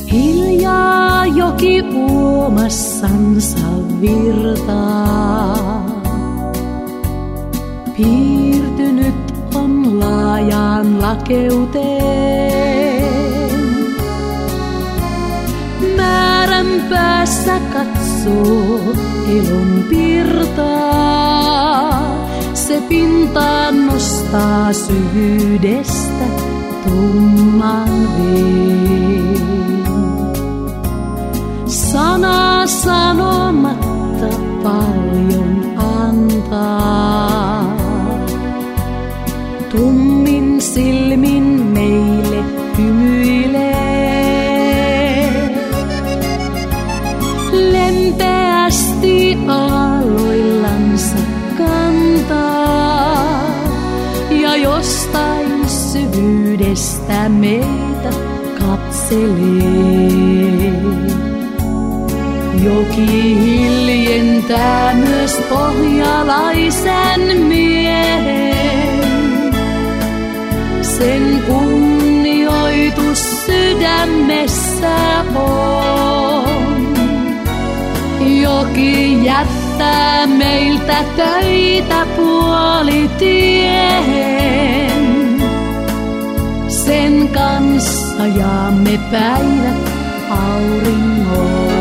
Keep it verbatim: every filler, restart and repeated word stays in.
Hiljaa joki uomassansa virtaa. Piirtynyt on laajaan lakeuteen. Määrän päässä katsoo elon pirtaa. Se pintaan nostaa syvyydestä tumman veen. Sanaa sanomatta paljon antaa. Tummin silmin meille hymyilee. Lempeästi aalloillansa kantaa. Ja jostain syvyydestä meitä katselee. Joki hiljentää myös pohjalaisen miehen. Sen kunnioitus sydämessä on. Joki jättää meiltä töitä puolitiehen. Sen kanssa jaamme päivät auringon.